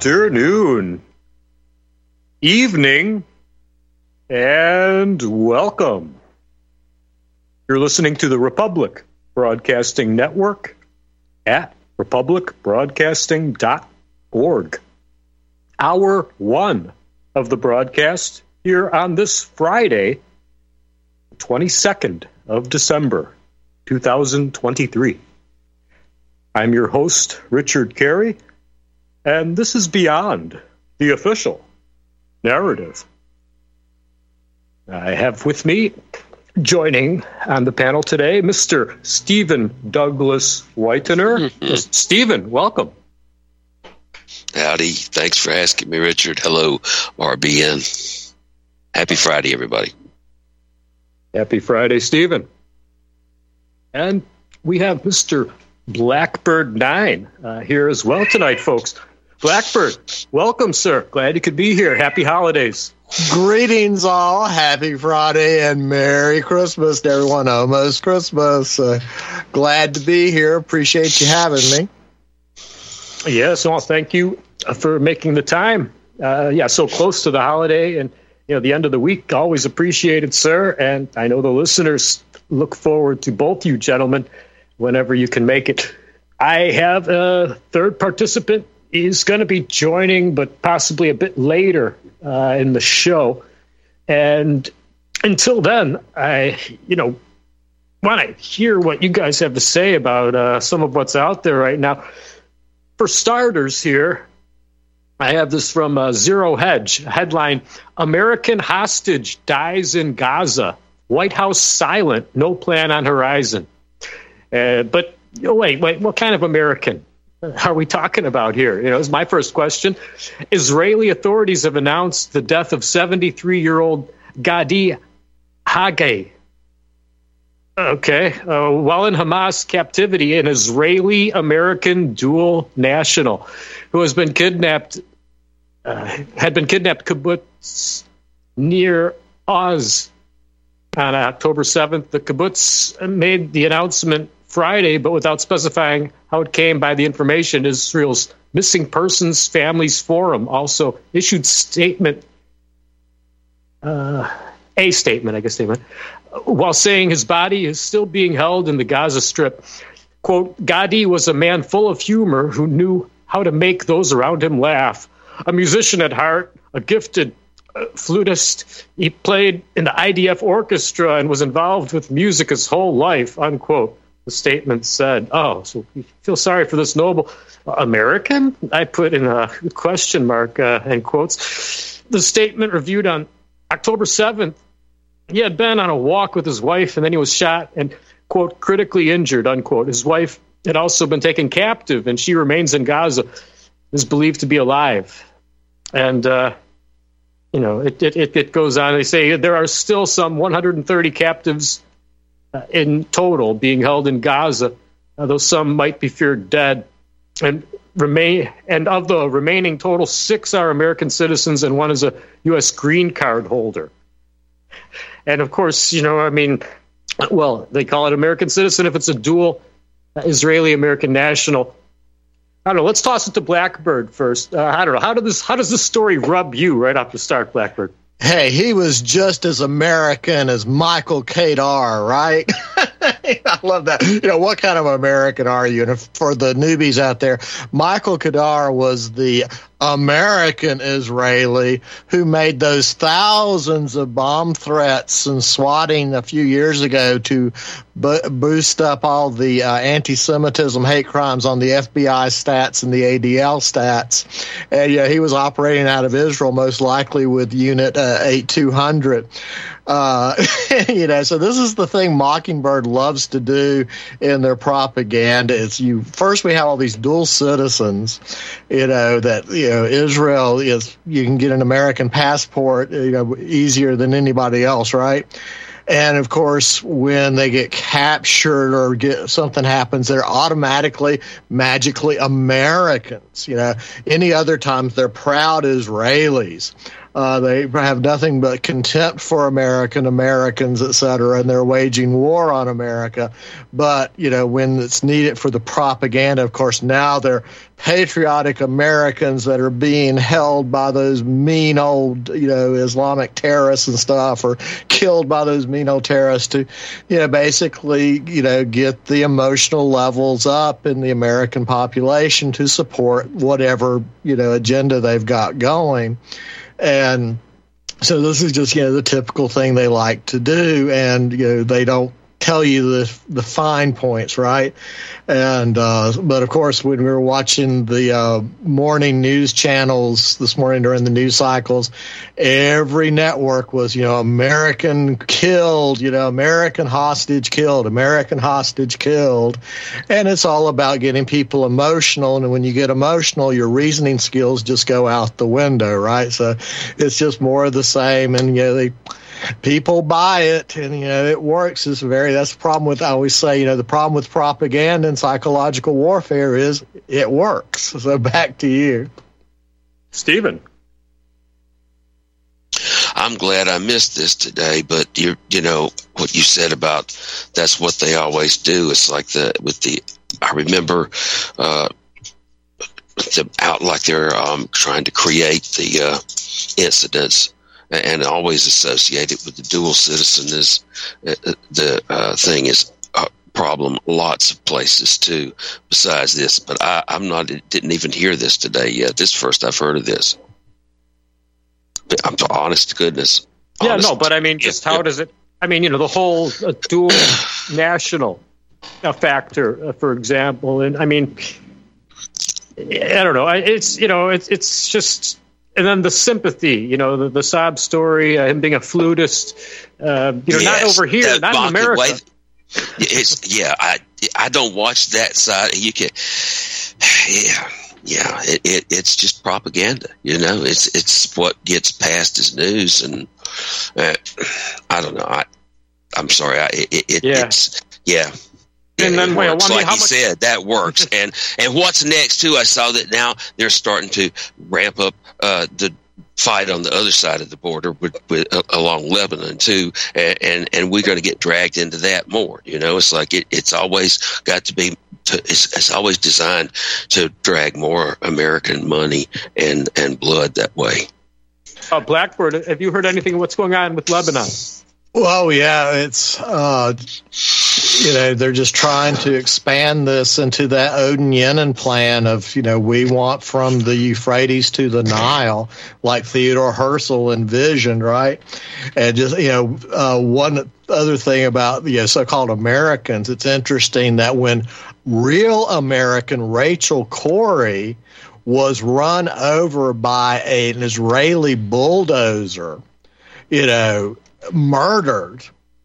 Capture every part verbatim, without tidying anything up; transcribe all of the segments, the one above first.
afternoon, evening, and welcome. You're listening to the Republic Broadcasting Network at republic broadcasting dot org. Hour one of the broadcast here on this Friday, twenty-second of December, two thousand twenty-three. I'm your host, Richard Carey, and this is Beyond the Official Narrative. I have with me, joining on the panel today, Mister Stephen Douglas Whitener. Mm-hmm. Stephen, welcome. Howdy. Thanks for asking me, Richard. Hello, R B N. Happy Friday, everybody. Happy Friday, Stephen. And we have Mister Blackbird nine uh, here as well tonight, folks. Blackbird, welcome, sir. Glad you could be here. Happy holidays. Greetings all. Happy Friday and Merry Christmas to everyone. Almost Christmas. Uh, glad to be here. Appreciate you having me. Yes, well, thank you for making the time. Uh, yeah, so close to the holiday and, you know, the end of the week. Always appreciated, sir. And I know the listeners look forward to both you gentlemen whenever you can make it. I have a third participant. He's going to be joining, but possibly a bit later uh, in the show. And until then, I, you know, want to hear what you guys have to say about uh, some of what's out there right now. For starters here, I have this from uh, Zero Hedge, headline, American hostage dies in Gaza. White House silent, no plan on horizon. Uh, but you know, wait, wait, what kind of American are we talking about here? You know, is my first question. Israeli authorities have announced the death of seventy-three-year-old Gadi Hagay. Okay, uh, while in Hamas captivity, an Israeli-American dual national who has been kidnapped, uh, had been kidnapped kibbutz near Oz on October seventh. The kibbutz made the announcement Friday, but without specifying how it came by the information. Israel's Missing Persons Families Forum also issued statement, uh, a statement, I guess statement, while saying his body is still being held in the Gaza Strip. Quote, Gadi was a man full of humor who knew how to make those around him laugh. A musician at heart, a gifted uh, flutist. He played in the I D F orchestra and was involved with music his whole life, unquote. The statement said, oh, so you feel sorry for this noble American? I put in a question mark uh, and quotes. The statement reviewed on October seventh. He had been on a walk with his wife, and then he was shot and, quote, critically injured, unquote. His wife had also been taken captive, and she remains in Gaza, is believed to be alive. And, uh, you know, it, it, it goes on. They say there are still some one hundred thirty captives uh, in total being held in Gaza, though some might be feared dead. And remain, and of the remaining total, six are American citizens, and one is a U S green card holder. And of course, you know, I mean, well, they call it American citizen if it's a dual Israeli-American national. I don't know. Let's toss it to Blackbird first. Uh, I don't know. How did this? How does this story rub you right off the start, Blackbird? Hey, he was just as American as Michael Kadar, right? I love that. You know, what kind of American are you? And if, for the newbies out there, Michael Kadar was the American Israeli who made those thousands of bomb threats and swatting a few years ago to bo- boost up all the uh, anti-Semitism, hate crimes on the F B I stats and the A D L stats. And yeah, he was operating out of Israel, most likely with Unit uh, eighty-two hundred. Uh, you know, so this is the thing Mockingbird loves to do in their propaganda. Is you first we have all these dual citizens, you know, that you know Israel is you can get an American passport, you know, easier than anybody else, right? And of course, when they get captured or get something happens, they're automatically, magically Americans. You know, any other times they're proud Israelis. Uh, they have nothing but contempt for American Americans, et cetera, and they're waging war on America. But, you know, when it's needed for the propaganda, of course, now they're patriotic Americans that are being held by those mean old, you know, Islamic terrorists and stuff, or killed by those mean old terrorists to, you know, basically, you know, get the emotional levels up in the American population to support whatever, you know, agenda they've got going. And so this is just, you know, the typical thing they like to do. And, you know, they don't tell you the the fine points, right? And uh, but of course, when we were watching the uh, morning news channels this morning during the news cycles, every network was, you know, American killed, you know, American hostage killed, American hostage killed, and it's all about getting people emotional. And when you get emotional, your reasoning skills just go out the window, right? So it's just more of the same, and you know they. People buy it, and, you know, it works. It's very, that's the problem with, I always say, you know, the problem with propaganda and psychological warfare is it works. So back to you. Stephen. I'm glad I missed this today, but you you know, what you said about that's what they always do. It's like the, with the, I remember, uh, the, out like they're um, trying to create the uh, incidents, and always associated with the dual citizen is uh, the uh, thing is a problem lots of places too besides this. But I, I'm not, didn't even hear this today yet. This first I've heard of this. But I'm honest to goodness. Yeah, no, but I mean, just how does it, I mean, you know, the whole uh, dual national uh, factor, uh, for example, and I mean, I don't know. It's, you know, it's it's just, and then the sympathy, you know, the, the sob story, uh, him being a flutist, uh, you know, yes, not over here, not in America. Way, it's, yeah, I I don't watch that side. You can, yeah, yeah, it, it it's just propaganda. You know, it's it's what gets passed as news, and uh, I don't know. I I'm sorry. I, it, it yeah. it's yeah. And yeah, then, well, works, I mean, like how he much- said, that works. and and what's next too? I saw that now they're starting to ramp up uh, the fight on the other side of the border with, with uh, along Lebanon too, and and, and we're going to get dragged into that more. You know, it's like it, it's always got to be. To, it's, it's always designed to drag more American money and and blood that way. Uh, Blackbird, have you heard anything of what's going on with Lebanon? Well, yeah, it's, uh, you know, they're just trying to expand this into that Odin Yenin plan of, you know, we want from the Euphrates to the Nile, like Theodore Herzl envisioned, right? And just, you know, uh, one other thing about, you know, so-called Americans, it's interesting that when real American Rachel Corrie was run over by a, an Israeli bulldozer, you know, murdered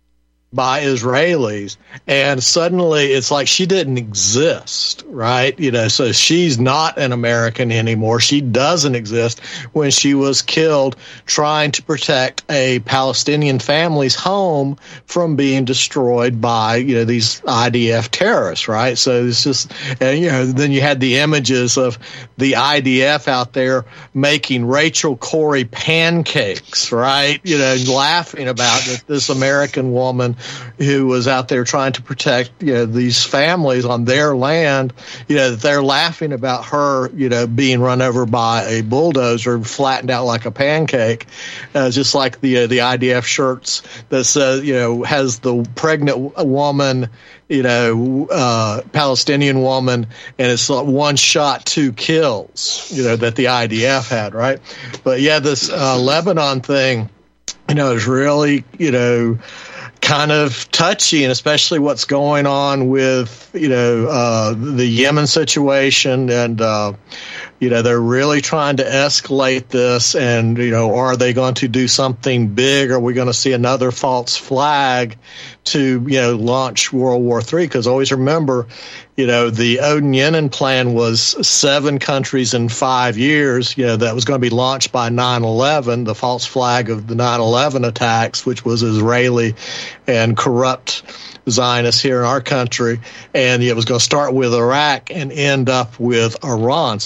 by Israelis, and suddenly it's like she didn't exist, right? You know, so she's not an American anymore. She doesn't exist when she was killed trying to protect a Palestinian family's home from being destroyed by, you know, these I D F terrorists, right? So it's just, and, you know, then you had the images of the I D F out there making Rachel Corrie pancakes, right? You know, laughing about that this American woman who was out there trying to protect, you know, these families on their land, you know, they're laughing about her, you know, being run over by a bulldozer, flattened out like a pancake, uh, just like the uh, the I D F shirts that says, you know, has the pregnant woman, you know, uh, Palestinian woman, and it's like one shot, two kills, you know, that the I D F had, right? But yeah, this uh, Lebanon thing, you know, is really, you know, kind of touchy, and especially what's going on with, you know, uh, the Yemen situation. And, uh, you know, they're really trying to escalate this. And, you know, are they going to do something big? Are we going to see another false flag to, you know, launch World War Three? Because always remember, you know, the Odin Yenin plan was seven countries in five years, you know, that was going to be launched by nine eleven, the false flag of the nine eleven attacks, which was Israeli and corrupt Zionists here in our country. And it was going to start with Iraq and end up with Iran. So Iran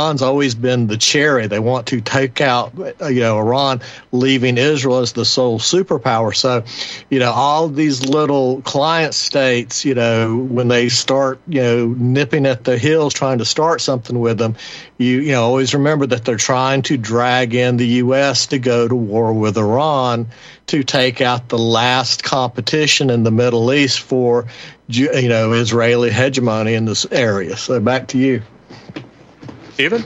Iran's always been the cherry. They want to take out, you know, Iran, leaving Israel as the sole superpower. So, you know, all these little client states, you know, when they start, you know, nipping at the heels, trying to start something with them, you, you know, always remember that they're trying to drag in the U S to go to war with Iran to take out the last competition in the Middle East for, you know, Israeli hegemony in this area. So back to you. Stephen?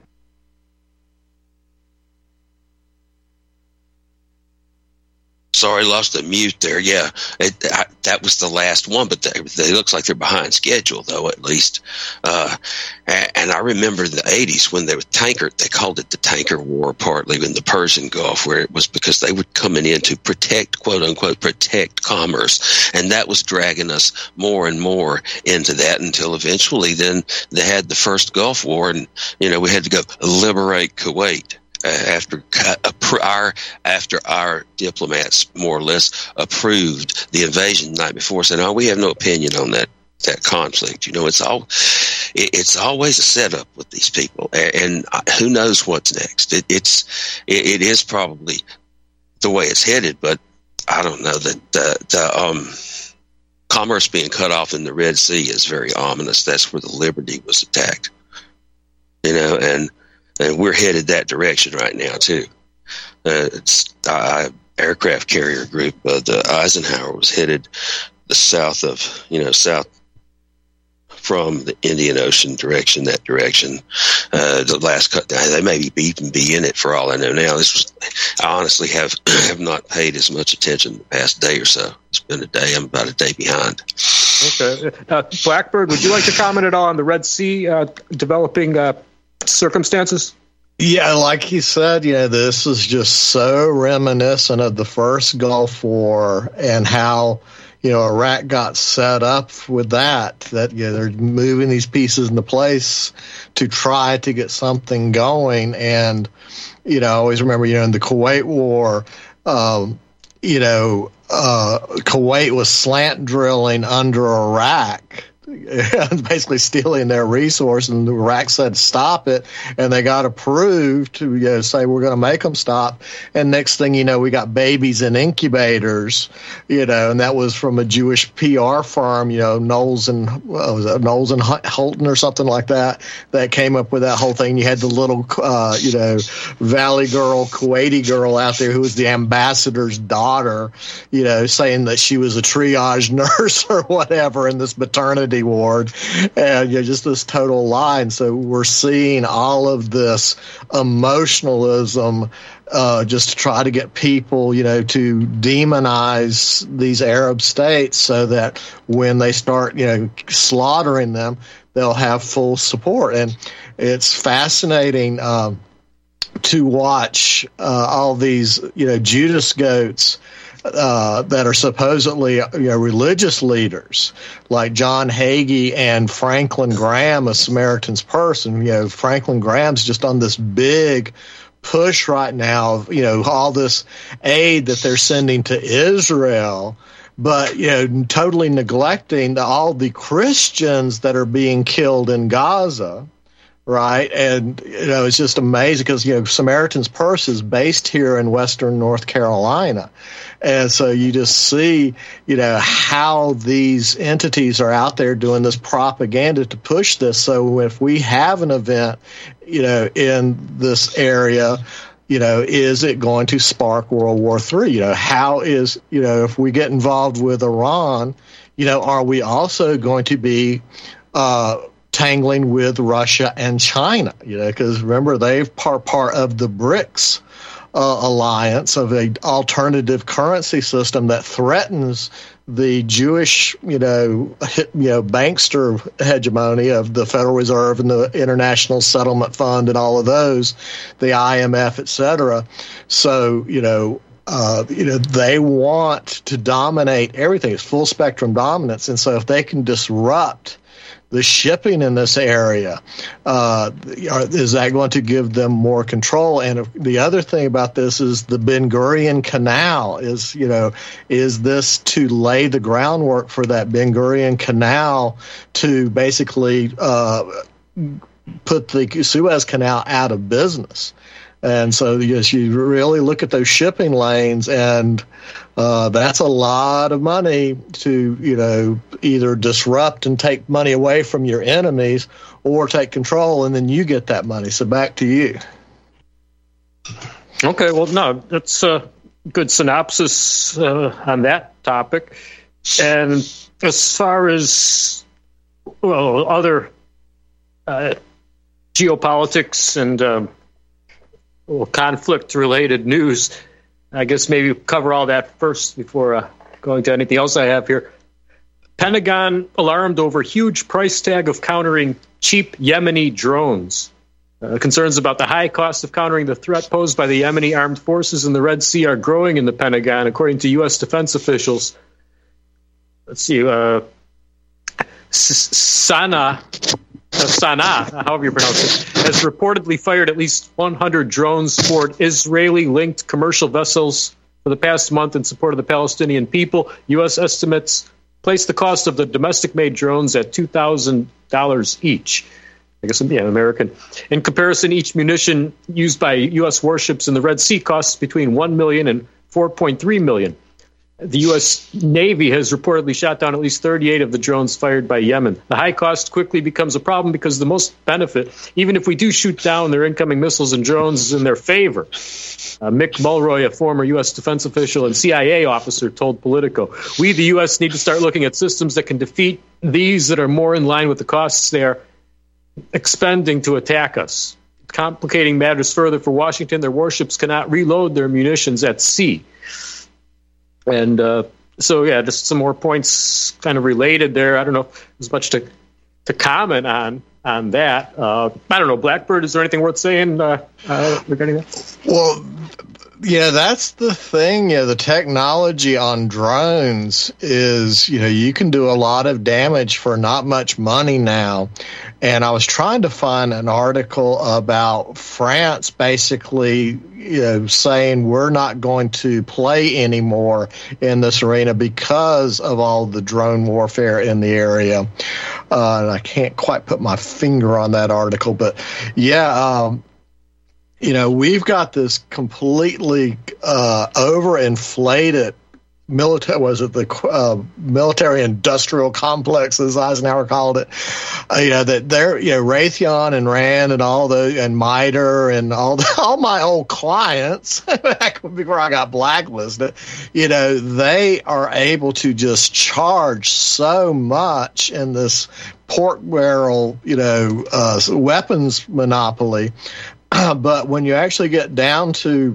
Sorry, lost the mute there. Yeah, it, I, that was the last one, but they, they looks like they're behind schedule, though, at least. Uh, and, and I remember in the eighties when they were tanker, they called it the tanker war, partly in the Persian Gulf, where it was because they were coming in to protect, quote unquote, protect commerce. And that was dragging us more and more into that until eventually then they had the first Gulf War, and, you know, we had to go liberate Kuwait. Uh, after uh, our after our diplomats more or less approved the invasion the night before, saying, "Oh, we have no opinion on that that conflict." You know, it's all it, it's always a setup with these people, and, and who knows what's next. It, it's it, it is probably the way it's headed, but I don't know that the the um. commerce being cut off in the Red Sea is very ominous. That's where the Liberty was attacked. You know, and. And we're headed that direction right now, too. Uh, it's uh, aircraft carrier group, uh, the Eisenhower was headed the south of, you know, south from the Indian Ocean direction, that direction. Uh, the last cut, they may be even be in it for all I know now. This was, I honestly have have not paid as much attention the past day or so. It's been a day. I'm about a day behind. Okay. Uh, Blackbird, would you like to comment at all on the Red Sea uh, developing uh, circumstances? Yeah, like he said, you know, this is just so reminiscent of the first Gulf War and how, you know, Iraq got set up with that, that, you know, they're moving these pieces into place to try to get something going. And, you know, I always remember, you know, in the Kuwait War, um, you know, uh, Kuwait was slant drilling under Iraq, basically stealing their resource, and Iraq said stop it, and they got approved to, you know, say we're going to make them stop. And next thing you know, we got babies in incubators, you know, and that was from a Jewish P R firm, you know, Knowles and what was it, Knowles and Holton or something like that, that came up with that whole thing. You had the little, uh, you know, Valley girl, Kuwaiti girl out there who was the ambassador's daughter, you know, saying that she was a triage nurse or whatever in this maternity ward, and, you know, just this total lie. And so we're seeing all of this emotionalism uh, just to try to get people, you know, to demonize these Arab states so that when they start, you know, slaughtering them, they'll have full support. And it's fascinating um, to watch uh, all these, you know, Judas goats Uh, that are supposedly, you know, religious leaders like John Hagee and Franklin Graham of Samaritan's Purse. And, you know, Franklin Graham's just on this big push right now of, you know, all this aid that they're sending to Israel, but, you know, totally neglecting the, all the Christians that are being killed in Gaza. Right. And, you know, it's just amazing because, you know, Samaritan's Purse is based here in Western North Carolina. And so you just see, you know, how these entities are out there doing this propaganda to push this. So if we have an event, you know, in this area, you know, is it going to spark World War Three? You know, how is, you know, if we get involved with Iran, you know, are we also going to be uh tangling with Russia and China, you know, because remember, they've part part of the BRICS uh, alliance of an alternative currency system that threatens the Jewish, you know, hit, you know, bankster hegemony of the Federal Reserve and the International Settlement Fund and all of those, the I M F, et cetera. So, you know, Uh, you know, they want to dominate everything. It's full spectrum dominance. And so if they can disrupt the shipping in this area, uh, is that going to give them more control? And if, the other thing about this is the Ben Gurion Canal is, you know, is this to lay the groundwork for that Ben Gurion Canal to basically uh, put the Suez Canal out of business. And so yes, you really look at those shipping lanes, and uh, that's a lot of money to, you know, either disrupt and take money away from your enemies or take control, and then you get that money. So back to you. Okay, well, no, that's a good synopsis uh, on that topic. And as far as, well, other uh, geopolitics and um, well, conflict-related news, I guess maybe cover all that first before uh, going to anything else I have here. Pentagon alarmed over huge price tag of countering cheap Yemeni drones. Uh, concerns about the high cost of countering the threat posed by the Yemeni armed forces in the Red Sea are growing in the Pentagon, according to U S defense officials. Let's see, uh, Sana, uh, Sana, however you pronounce it, has reportedly fired at least one hundred drones toward Israeli-linked commercial vessels for the past month in support of the Palestinian people. U S estimates place the cost of the domestic-made drones at two thousand dollars each. I guess, yeah, American. In comparison, each munition used by U S warships in the Red Sea costs between one million dollars and four point three million dollars. The U S Navy has reportedly shot down at least thirty-eight of the drones fired by Yemen. The high cost quickly becomes a problem because the most benefit, even if we do shoot down their incoming missiles and drones, is in their favor. Uh, Mick Mulroy, a former U S defense official and C I A officer, told Politico, "We, the U S, need to start looking at systems that can defeat these that are more in line with the costs they are expending to attack us. Complicating matters further for Washington, their warships cannot reload their munitions at sea." And uh, so, yeah, just some more points kind of related there. I don't know if there's much to to comment on on that. Uh, I don't know, Blackbird, is there anything worth saying uh, uh, regarding that? Well, yeah, that's the thing. Yeah, the technology on drones is, you know, you can do a lot of damage for not much money now. And I was trying to find an article about France basically, you know, saying we're not going to play anymore in this arena because of all the drone warfare in the area. Uh, and I can't quite put my finger on that article, but yeah, um, you know, we've got this completely uh, overinflated military, was it the uh, military industrial complex, as Eisenhower called it? Uh, you know, that they're, you know, Raytheon and Rand and all the, and MITRE and all the, all my old clients back before I got blacklisted, you know, they are able to just charge so much in this pork barrel, you know, uh, weapons monopoly. But when you actually get down to,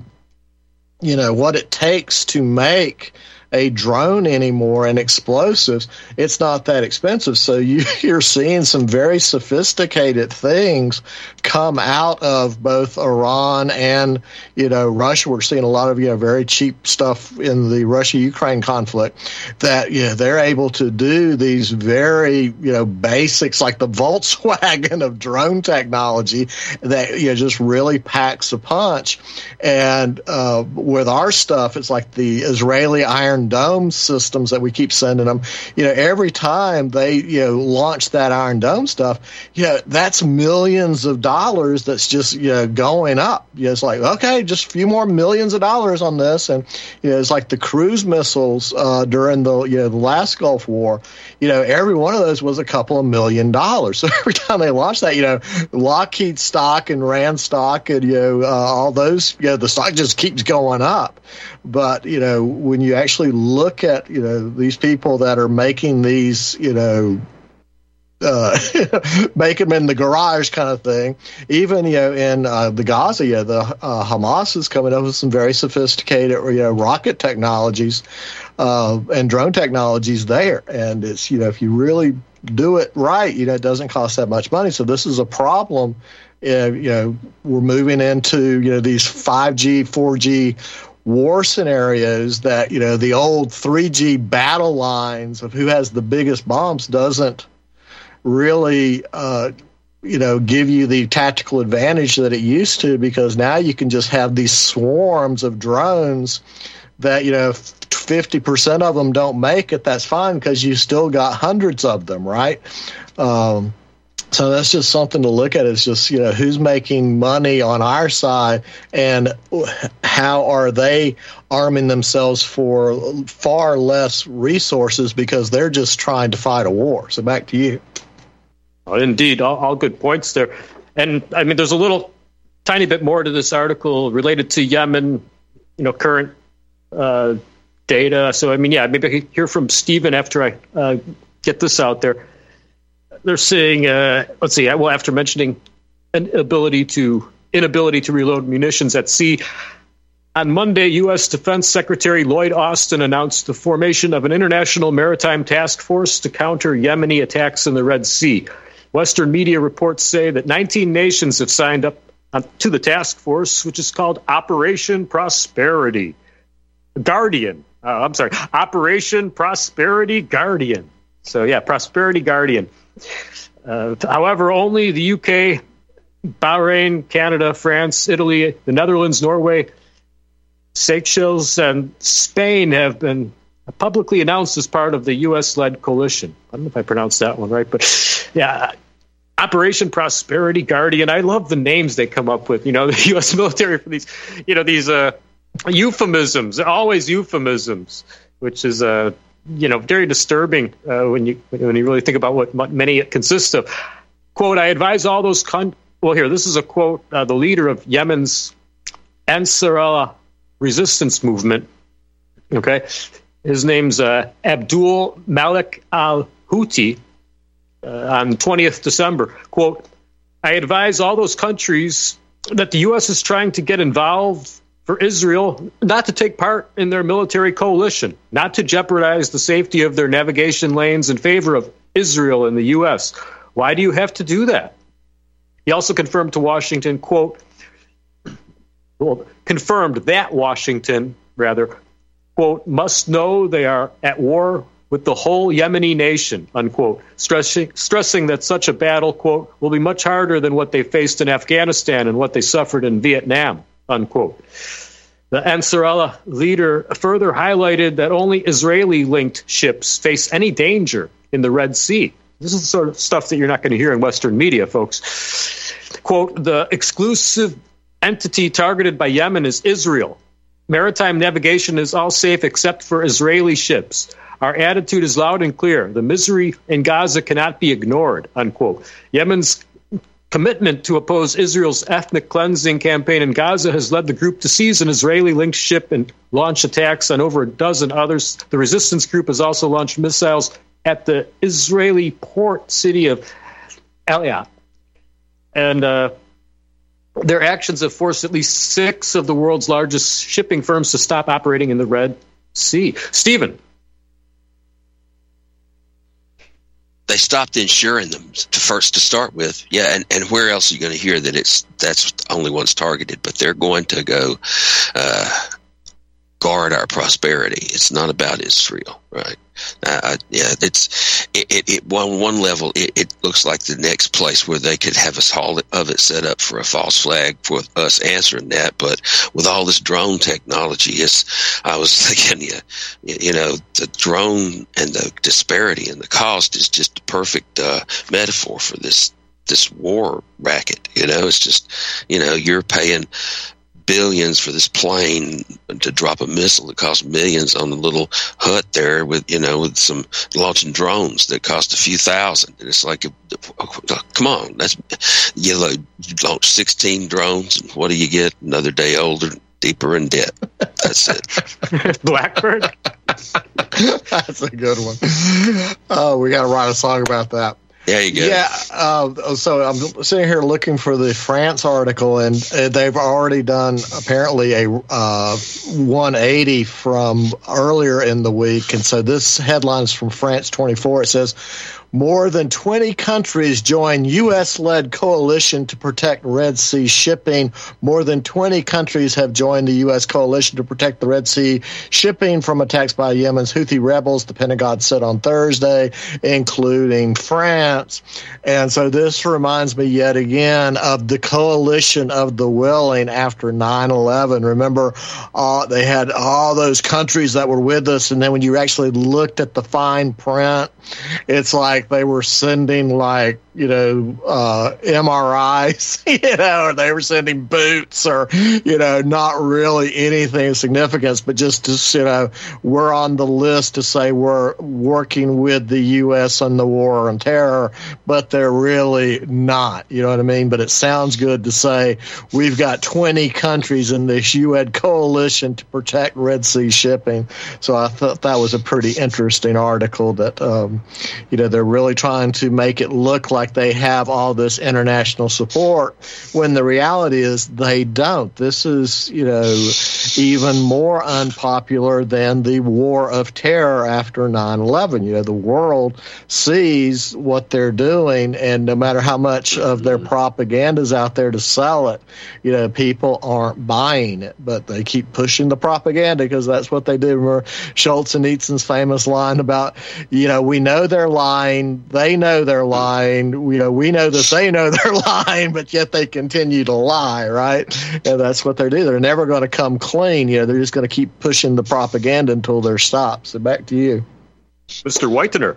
you know, what it takes to make a drone anymore and explosives, it's not that expensive. So you, you're seeing some very sophisticated things come out of both Iran and, you know, Russia. We're seeing a lot of, you know, very cheap stuff in the Russia-Ukraine conflict that, you know, they're able to do these very, you know, basics like the Volkswagen of drone technology that, you know, just really packs a punch. And uh, with our stuff, it's like the Israeli Iron Dome systems that we keep sending them. You know, every time they, you know, launch that Iron Dome stuff, you know, that's millions of dollars that's just, you know, going up. You know, it's like, okay, just a few more millions of dollars on this. And, you know, it's like the cruise missiles uh, during the, you know, the last Gulf War, you know, every one of those was a couple of million dollars. So every time they launch that, you know, Lockheed stock and Rand stock and, you know, uh, all those, you know, the stock just keeps going up. But, you know, when you actually look at, you know, these people that are making these, you know, uh, make them in the garage kind of thing, even, you know, in uh, the Gaza, you know, the uh, Hamas is coming up with some very sophisticated, you know, rocket technologies uh, and drone technologies there. And it's, you know, if you really do it right, you know, it doesn't cost that much money. So this is a problem. Uh, you know, we're moving into, you know, these five G, four G war scenarios that, you know, the old three G battle lines of who has the biggest bombs doesn't really, uh, you know, give you the tactical advantage that it used to, because now you can just have these swarms of drones that, you know, fifty percent of them don't make it. That's fine because you still got hundreds of them, right? Um, So that's just something to look at. It's just, you know, who's making money on our side and how are they arming themselves for far less resources because they're just trying to fight a war. So back to you. Oh, indeed, all, all good points there. And I mean, there's a little tiny bit more to this article related to Yemen, you know, current uh, data. So, I mean, yeah, maybe I could hear from Stephen after I uh, get this out there. They're saying, uh, let's see, well, after mentioning an ability to inability to reload munitions at sea, on Monday, U S Defense Secretary Lloyd Austin announced the formation of an international maritime task force to counter Yemeni attacks in the Red Sea. Western media reports say that nineteen nations have signed up to the task force, which is called Operation Prosperity Guardian. Uh, I'm sorry, Operation Prosperity Guardian. So, yeah, Prosperity Guardian. Uh, however, only the U K, Bahrain, Canada, France, Italy, the Netherlands, Norway, Seychelles, and Spain have been publicly announced as part of the U S-led coalition. I don't know if I pronounced that one right, but yeah, Operation Prosperity Guardian. I love the names they come up with. You know, the U S military for these, you know, these uh, euphemisms. They're always euphemisms, which is uh, you know, very disturbing uh, when you when you really think about what, what many it consists of. Quote, I advise all those con- well, here, this is a quote, uh, the leader of Yemen's Ansarullah resistance movement. Okay. His name's uh, Abdul Malik al-Houthi uh, on twentieth December. Quote, I advise all those countries that the U S is trying to get involved for Israel not to take part in their military coalition, not to jeopardize the safety of their navigation lanes in favor of Israel and the U S. Why do you have to do that? He also confirmed to Washington, quote, well, confirmed that Washington, rather, quote, must know they are at war with the whole Yemeni nation, unquote, stressing, stressing that such a battle, quote, will be much harder than what they faced in Afghanistan and what they suffered in Vietnam, unquote. The Ansarullah leader further highlighted that only Israeli-linked ships face any danger in the Red Sea. This is the sort of stuff that you're not going to hear in Western media, folks. Quote, the exclusive entity targeted by Yemen is Israel. Maritime navigation is all safe except for Israeli ships. Our attitude is loud and clear. The misery in Gaza cannot be ignored, unquote. Yemen's commitment to oppose Israel's ethnic cleansing campaign in Gaza has led the group to seize an Israeli-linked ship and launch attacks on over a dozen others. The resistance group has also launched missiles at the Israeli port city of Eilat. And uh, their actions have forced at least six of the world's largest shipping firms to stop operating in the Red Sea. Stephen. They stopped insuring them to first to start with. Yeah, and, and where else are you going to hear that it's that's the only one's targeted? But they're going to go uh, guard our prosperity. It's not about Israel, right? Uh, yeah, it's it, it, it on one level it, it looks like the next place where they could have us all of it set up for a false flag for us answering that. But with all this drone technology, it's I was thinking, yeah, you know, the drone and the disparity in the cost is just a perfect uh, metaphor for this this war racket. You know, it's just, you know, you're paying billions for this plane to drop a missile that costs millions on a little hut there with, you know, with some launching drones that cost a few thousand. And it's like, come on, that's, you launch sixteen drones and what do you get? Another day older, deeper in debt. That's it. Blackbird. That's a good one. Oh, we got to write a song about that. There you go. Yeah. Uh, so I'm sitting here looking for the France article, and uh, they've already done apparently a uh, one eighty from earlier in the week. And so this headline is from France twenty-four. It says, more than twenty countries join U S-led coalition to protect Red Sea shipping. More than twenty countries have joined the U S coalition to protect the Red Sea shipping from attacks by Yemen's Houthi rebels, the Pentagon said on Thursday, including France. And so this reminds me yet again of the coalition of the willing after nine eleven. Remember, uh, they had all those countries that were with us, and then when you actually looked at the fine print, it's like, like they were sending like, you know, uh, M R Is, you know, or they were sending boots or, you know, not really anything of significance, but just, just, you know, we're on the list to say we're working with the U S on the war on terror, but they're really not, you know what I mean? But it sounds good to say we've got twenty countries in this U N coalition to protect Red Sea shipping. So I thought that was a pretty interesting article that, um, you know, they're really trying to make it look like they have all this international support when the reality is they don't. This is, you know, even more unpopular than the war of terror after nine eleven. You know, the world sees what they're doing, and no matter how much of their propaganda is out there to sell it, you know, people aren't buying it, but they keep pushing the propaganda because that's what they do. Remember Solzhenitsyn's famous line about, you know, we know they're lying, they know they're lying, you know, we know that they know they're lying, but yet they continue to lie, right? And that's what they do. They're never going to come clean. You know, they're just going to keep pushing the propaganda until they're stopped. So back to you, Mister Whitener.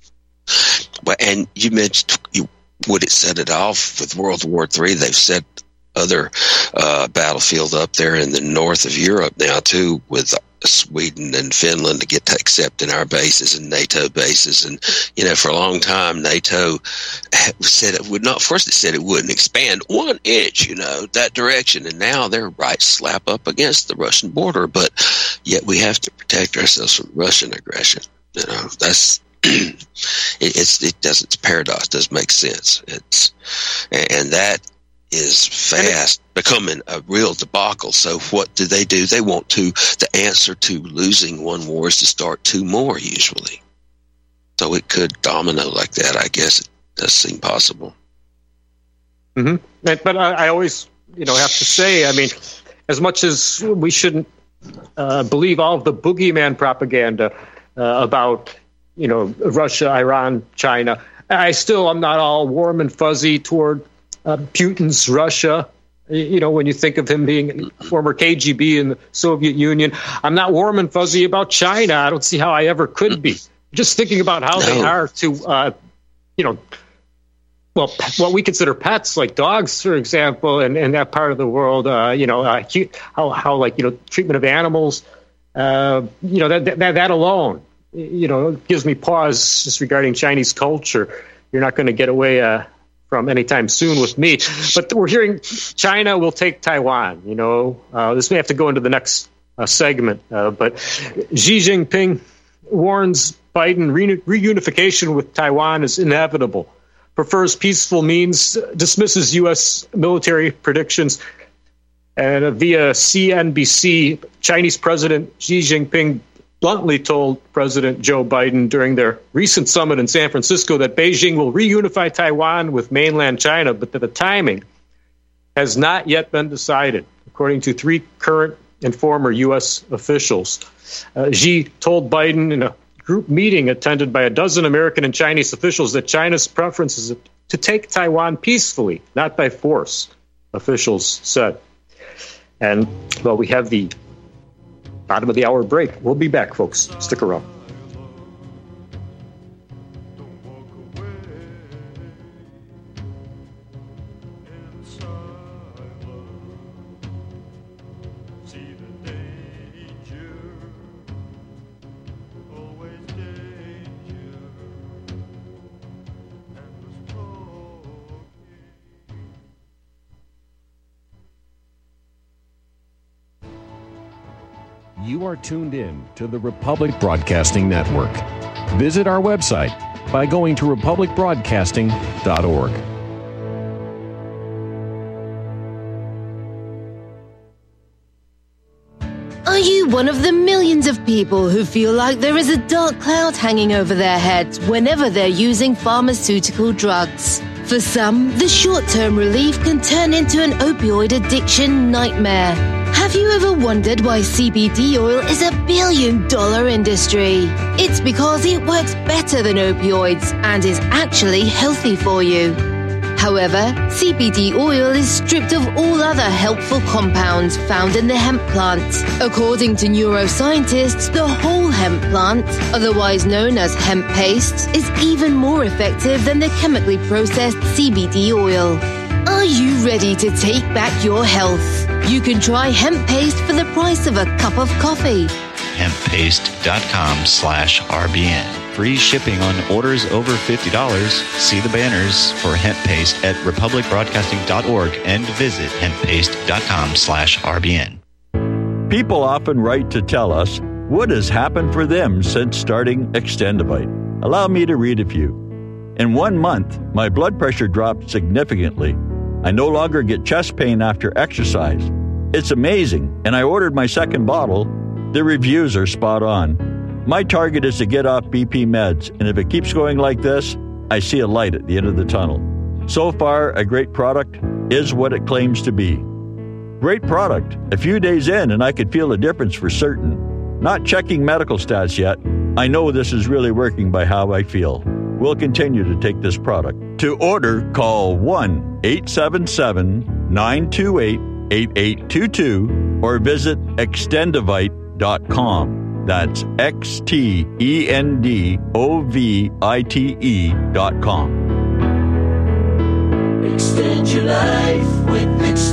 Well, and you mentioned you would it set it off with World War Three. They've set other uh, battlefield up there in the north of Europe now too, with Sweden and Finland to get to accepting our bases and NATO bases. And, you know, for a long time, NATO said it would not, first it said it wouldn't expand one inch, you know, that direction. And now they're right slap up against the Russian border. But yet we have to protect ourselves from Russian aggression. You know, that's, it, it's, it doesn't, it's paradox, doesn't make sense. It's, and that is fast becoming a real debacle. So what do they do? They want to, the answer to losing one war is to start two more usually. So it could domino like that. I guess it does seem possible. Mm-hmm. But I, I always, you know, have to say, I mean, as much as we shouldn't uh, believe all of the boogeyman propaganda uh, about, you know, Russia, Iran, China, I still am not all warm and fuzzy toward Uh, Putin's Russia. You know, when you think of him being former K G B in the Soviet Union, I'm not warm and fuzzy about China. I don't see how I ever could be. Just thinking about how no. they are to, uh, you know, well, what we consider pets, like dogs, for example, and, and that part of the world, uh, you know, uh, how, how, like, you know, treatment of animals, uh, you know, that, that, that alone, you know, gives me pause just regarding Chinese culture. You're not going to get away, uh, from anytime soon with me. But we're hearing China will take Taiwan. You know, uh, this may have to go into the next uh, segment. Uh, but Xi Jinping warns Biden re- reunification with Taiwan is inevitable, prefers peaceful means, dismisses U S military predictions. And uh, via C N B C, Chinese President Xi Jinping bluntly told President Joe Biden during their recent summit in San Francisco that Beijing will reunify Taiwan with mainland China, but that the timing has not yet been decided, according to three current and former U S officials. Uh, Xi told Biden in a group meeting attended by a dozen American and Chinese officials that China's preference is to take Taiwan peacefully, not by force, officials said. And, well, we have the bottom of the hour break. We'll be back, folks. Stick around. You are tuned in to the Republic Broadcasting Network. Visit our website by going to republic broadcasting dot org. Are you one of the millions of people who feel like there is a dark cloud hanging over their heads whenever they're using pharmaceutical drugs? For some, the short-term relief can turn into an opioid addiction nightmare. Have you ever wondered why C B D oil is a billion-dollar industry? It's because it works better than opioids and is actually healthy for you. However, C B D oil is stripped of all other helpful compounds found in the hemp plant. According to neuroscientists, the whole hemp plant, otherwise known as hemp paste, is even more effective than the chemically processed C B D oil. Are you ready to take back your health? You can try hemp paste for the price of a cup of coffee. hemppaste.com slash RBN. Free shipping on orders over fifty dollars. See the banners for hemp paste at republic broadcasting dot org and visit hemppaste.com slash RBN. People often write to tell us what has happened for them since starting Extendivite. Allow me to read a few. In one month, my blood pressure dropped significantly. I no longer get chest pain after exercise. It's amazing, and I ordered my second bottle. The reviews are spot on. My target is to get off B P meds, and if it keeps going like this, I see a light at the end of the tunnel. So far, a great product is what it claims to be. Great product. A few days in, and I could feel a difference for certain. Not checking medical stats yet. I know this is really working by how I feel. We'll continue to take this product. To order, call one eight seven seven, nine two eight, eight eight two two or visit extendivite dot com. That's X T E N D O V I T E dot com. Extend your life with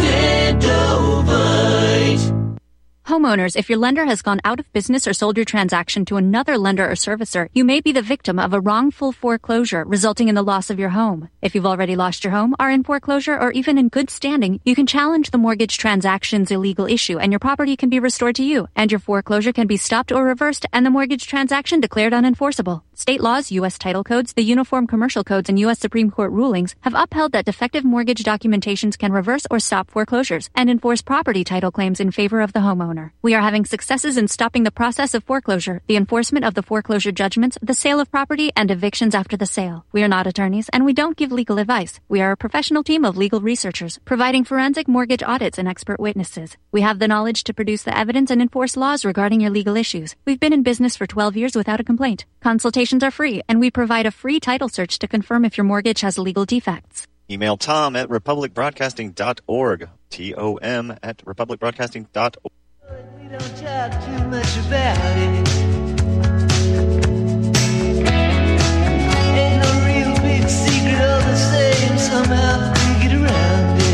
Extendivite. Homeowners, if your lender has gone out of business or sold your transaction to another lender or servicer, you may be the victim of a wrongful foreclosure resulting in the loss of your home. If you've already lost your home, are in foreclosure, or even in good standing, you can challenge the mortgage transaction's illegal issue and your property can be restored to you, and your foreclosure can be stopped or reversed and the mortgage transaction declared unenforceable. State laws, U S title codes, the Uniform Commercial Codes, and U S Supreme Court rulings have upheld that defective mortgage documentations can reverse or stop foreclosures and enforce property title claims in favor of the homeowner. We are having successes in stopping the process of foreclosure, the enforcement of the foreclosure judgments, the sale of property, and evictions after the sale. We are not attorneys, and we don't give legal advice. We are a professional team of legal researchers, providing forensic mortgage audits and expert witnesses. We have the knowledge to produce the evidence and enforce laws regarding your legal issues. We've been in business for twelve years without a complaint. Consultations are free, and we provide a free title search to confirm if your mortgage has legal defects. Email Tom at republic broadcasting dot org. T O M at republic broadcasting dot org. We don't talk too much about it. Ain't no real big secret, all the same. Somehow we get around it.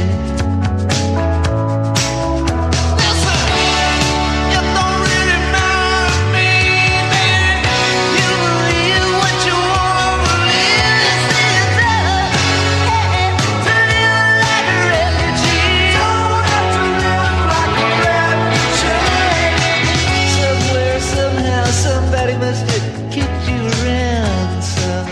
Listen, you don't really matter to me, man. You believe what you want to believe. This is love. Hey, to live like a refugee. Don't have to live like a refugee. Somewhere, somehow, somebody must have kicked you around some.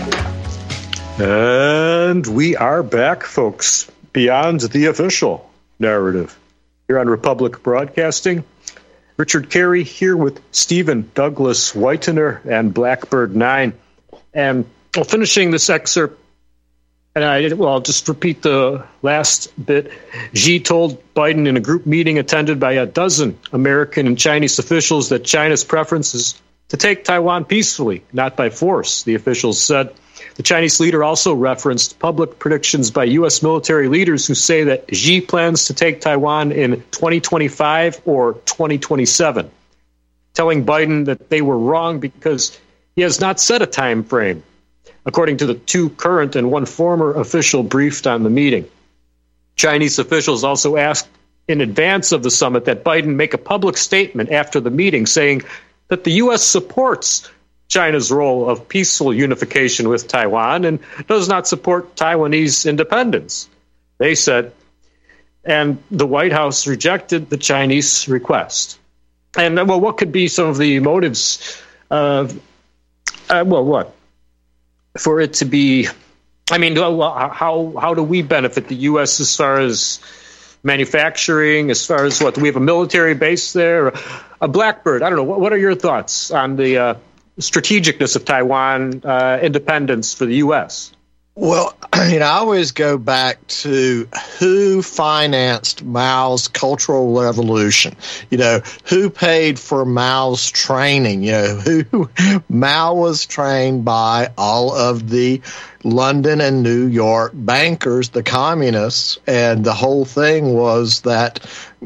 And we are back, folks, beyond the official narrative here on Republic Broadcasting. Richard Carey here with Stephen Douglas Whitener and Blackbird nine. And well, finishing this excerpt, and I, well, I'll just repeat the last bit. Xi told Biden in a group meeting attended by a dozen American and Chinese officials that China's preference is to take Taiwan peacefully, not by force, the officials said. The Chinese leader also referenced public predictions by U S military leaders who say that Xi plans to take Taiwan in twenty twenty-five or twenty twenty-seven, telling Biden that they were wrong because he has not set a time frame, according to the two current and one former official briefed on the meeting. Chinese officials also asked in advance of the summit that Biden make a public statement after the meeting saying that the U S supports China's role of peaceful unification with Taiwan and does not support Taiwanese independence, they said. And the White House rejected the Chinese request. And, well, what could be some of the motives of, uh, well, what? For it to be, I mean, how how do we benefit the U S as far as manufacturing, as far as what? Do we have a military base there? A Blackbird, I don't know. What, what are your thoughts on the uh, strategicness of Taiwan uh, independence for the U S? Well, you know, I always go back to who financed Mao's Cultural Revolution. You know, who paid for Mao's training? You know, who Mao was trained by all of the London and New York bankers, the communists, and the whole thing was that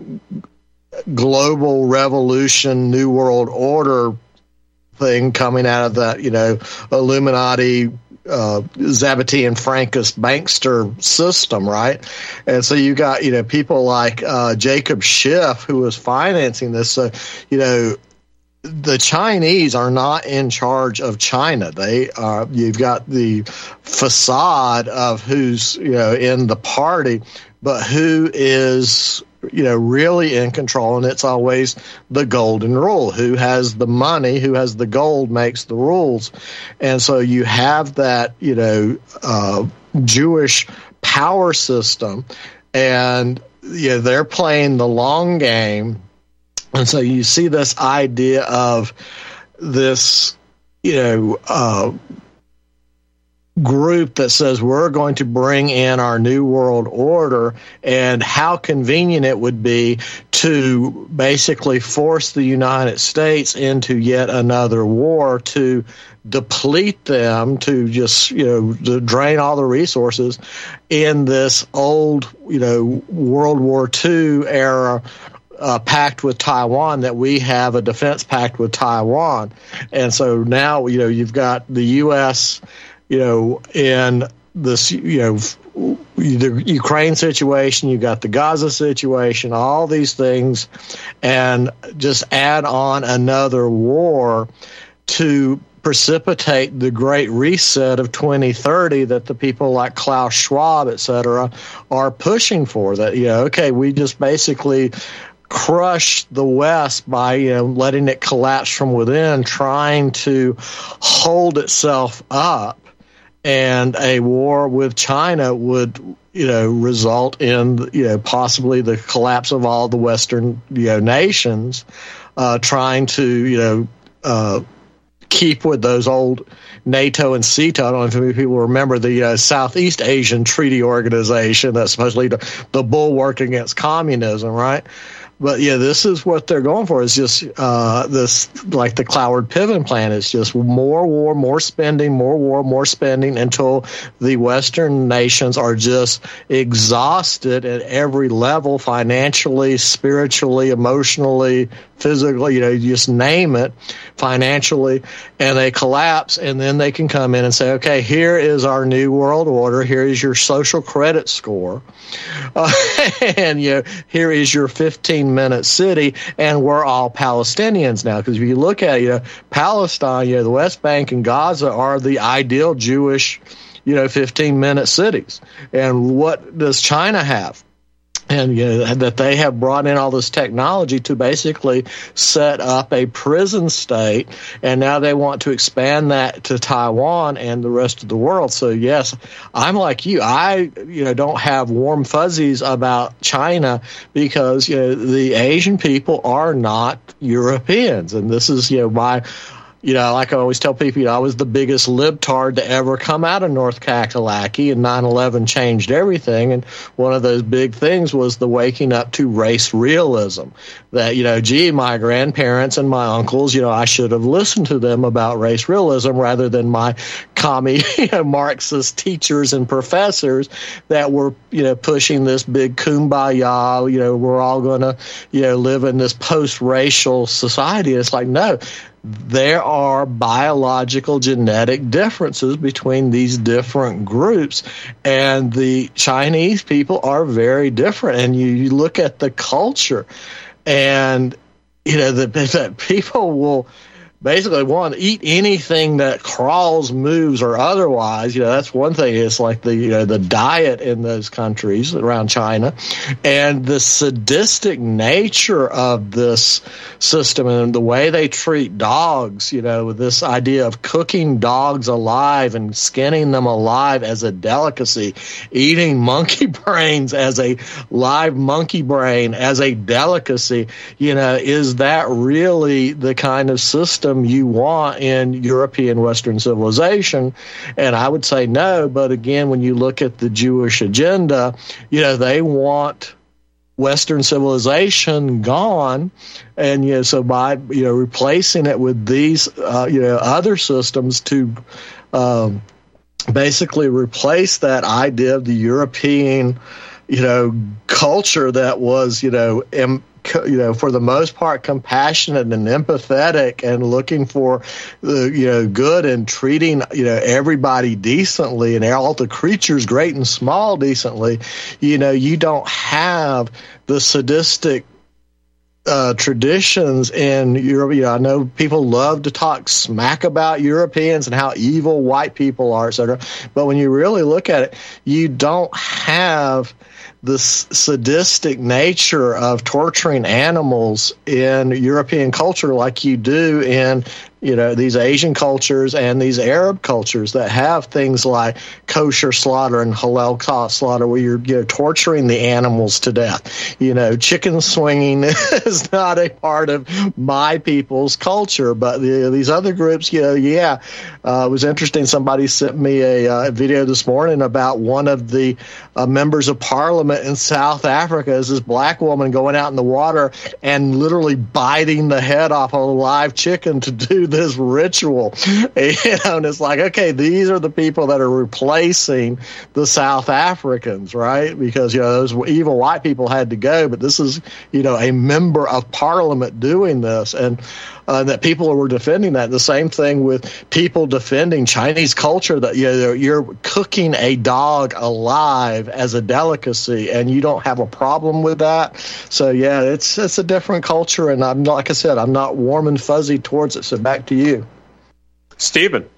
global revolution, New World Order thing coming out of that, you know, Illuminati, uh, Zabatian Frankist bankster system, right? And so you got, you know, people like uh, Jacob Schiff who was financing this. So, you know, the Chinese are not in charge of China. They are. You've got the facade of who's, you know, in the party, but who is, you know, really in control, and it's always the golden rule. Who has the money, who has the gold makes the rules. And so you have that, you know, uh, Jewish power system, and, you know, they're playing the long game. And so you see this idea of this, you know, uh, group that says we're going to bring in our new world order, and how convenient it would be to basically force the United States into yet another war to deplete them, to just, you know, to drain all the resources in this old, you know, World War Two era Uh, pact with Taiwan, that we have a defense pact with Taiwan. And so now, you know, you've got the U S, you know, in this, you know, the Ukraine situation, you've got the Gaza situation, all these things, and just add on another war to precipitate the great reset of twenty thirty that the people like Klaus Schwab, et cetera, are pushing for. That, you know, okay, we just basically crush the West by, you know, letting it collapse from within, trying to hold itself up, and a war with China would, you know, result in, you know, possibly the collapse of all the Western, you know, nations, uh, trying to, you know, uh, keep with those old NATO and CETA. I don't know if many people remember the uh, Southeast Asian Treaty Organization that's supposedly the, the bulwark against communism, right? But yeah, this is what they're going for. It's just uh, this, like the Cloward Piven plan. It's just more war, more spending, more war, more spending, until the Western nations are just exhausted at every level, financially, spiritually, emotionally, physically, you know, you just name it, financially, and they collapse, and then they can come in and say, okay, here is our new world order, here is your social credit score, uh, and, you know, here is your fifteen-minute city, and we're all Palestinians now. Because if you look at it, you know, Palestine, you know, the West Bank and Gaza are the ideal Jewish, you know, fifteen-minute cities. And what does China have? And, you know, that they have brought in all this technology to basically set up a prison state, and now they want to expand that to Taiwan and the rest of the world. So, yes, I'm like you. I, you know, don't have warm fuzzies about China, because, you know, the Asian people are not Europeans. And this is, you know, my... You know, like I always tell people, you know, I was the biggest libtard to ever come out of North Kakalaki, and nine eleven changed everything. And one of those big things was the waking up to race realism. That, you know, gee, my grandparents and my uncles, you know, I should have listened to them about race realism rather than my commie, you know, Marxist teachers and professors that were, you know, pushing this big kumbaya, you know, we're all going to, you know, live in this post-racial society. It's like, no. There are biological genetic differences between these different groups, and the Chinese people are very different. And you, you look at the culture, and, you know, that the people will basically want to eat anything that crawls, moves, or otherwise. You know, that's one thing. It's like the, you know, the diet in those countries around China, and the sadistic nature of this system and the way they treat dogs, you know, with this idea of cooking dogs alive and skinning them alive as a delicacy, eating monkey brains as a live monkey brain as a delicacy. You know, is that really the kind of system system you want in European Western civilization? And I would say no. But again, when you look at the Jewish agenda, you know, they want Western civilization gone, and you know, so by you know replacing it with these uh, you know other systems to um, basically replace that idea of the European you know culture that was you know em- you know for the most part compassionate and empathetic and looking for the you know good and treating you know everybody decently and all the creatures great and small decently. You know you don't have the sadistic uh, traditions in Europe. You know, I know people love to talk smack about Europeans and how evil white people are, et cetera. But when you really look at it, you don't have the sadistic nature of torturing animals in European culture like you do in, you know, these Asian cultures and these Arab cultures that have things like kosher slaughter and halal slaughter where you're, you know, torturing the animals to death. You know, chicken swinging is not a part of my people's culture, but the, these other groups, you know, yeah. Uh, it was interesting. Somebody sent me a uh, video this morning about one of the uh, members of parliament in South Africa is this black woman going out in the water and literally biting the head off of a live chicken to do this ritual. You know, and it's like, okay, these are the people that are replacing the South Africans, right? Because, you know, those evil white people had to go, but this is, you know, a member of parliament doing this. And Uh, that people were defending that. The same thing with people defending Chinese culture, that you know, you're cooking a dog alive as a delicacy, and you don't have a problem with that. So yeah, it's it's a different culture, and I'm not, like I said, I'm not warm and fuzzy towards it. So back to you, Stephen.